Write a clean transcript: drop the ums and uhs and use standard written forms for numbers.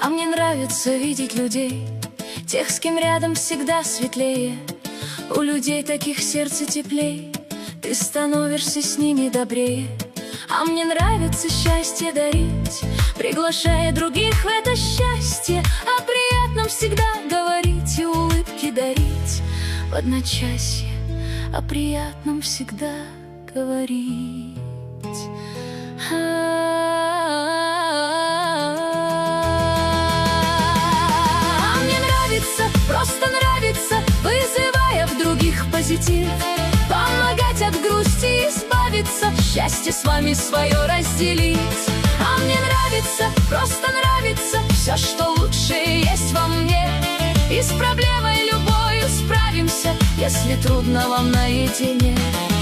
А мне нравится видеть людей, тех, с кем рядом всегда светлее. У людей таких сердце теплей, ты становишься с ними добрее. А мне нравится счастье дарить, приглашая других в это счастье. О приятном всегда говорить и улыбки дарить в одночасье. О приятном всегда говорить. А мне нравится, просто нравится, вызывая в других позитив, помогать от грусти избавиться, счастье с вами свое разделить. А мне нравится, просто нравится, все, что лучшее есть во мне. И с проблемой любою справимся, если трудно вам наедине.